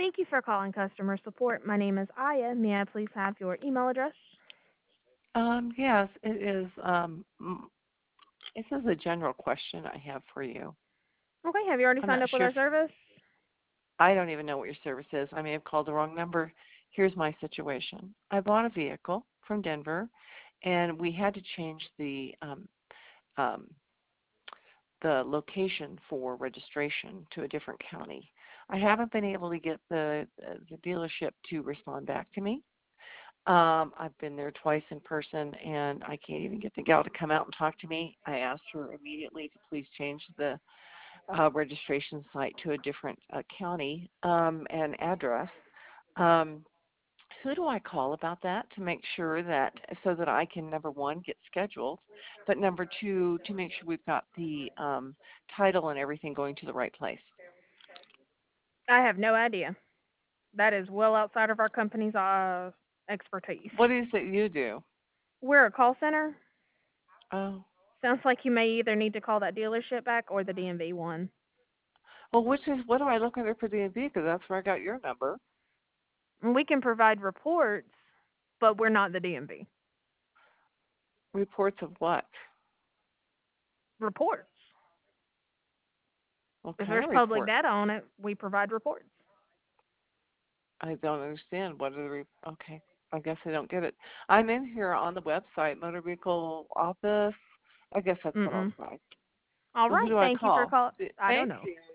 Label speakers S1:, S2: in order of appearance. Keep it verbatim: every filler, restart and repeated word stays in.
S1: Thank you for calling customer support. My name is Aya. May I please have your email address?
S2: Um, yes, it is. Um, m- this is a general question I have for you.
S1: Okay, have you already
S2: I'm
S1: signed
S2: not
S1: up with
S2: sure
S1: our
S2: if
S1: service?
S2: I don't even know what your service is. I may have called the wrong number. Here's my situation. I bought a vehicle from Denver, and we had to change the um, um, the location for registration to a different county. I haven't been able to get the the dealership to respond back to me. Um, I've been there twice in person, and I can't even get the gal to come out and talk to me. I asked her immediately to please change the uh, registration site to a different uh, county um, and address. Um, who do I call about that to make sure that so that I can number one get scheduled, but number two to make sure we've got the um, title and everything going to the right place?
S1: I have no idea. That is well outside of our company's uh, expertise.
S2: What is it you do?
S1: We're a call center.
S2: Oh,
S1: Sounds like you may either need to call that dealership back or the D M V one.
S2: well, which is what do I look under for D and B? Because that's where I got your number.
S1: And we can provide reports, but we're not the D M V.
S2: Reports of what?
S1: Reports.
S2: What
S1: If
S2: kind
S1: there's
S2: of
S1: public
S2: reports?
S1: data on it, we provide reports.
S2: I don't understand. What are the re- okay? I guess I don't get it. I'm in here on the website, motor vehicle office. I guess that's what I'll
S1: Mm-mm.
S2: try.
S1: All
S2: So who
S1: right.
S2: do I
S1: Thank you for
S2: call?
S1: calling.
S2: Th-
S1: I don't
S2: Thank
S1: know.
S2: you.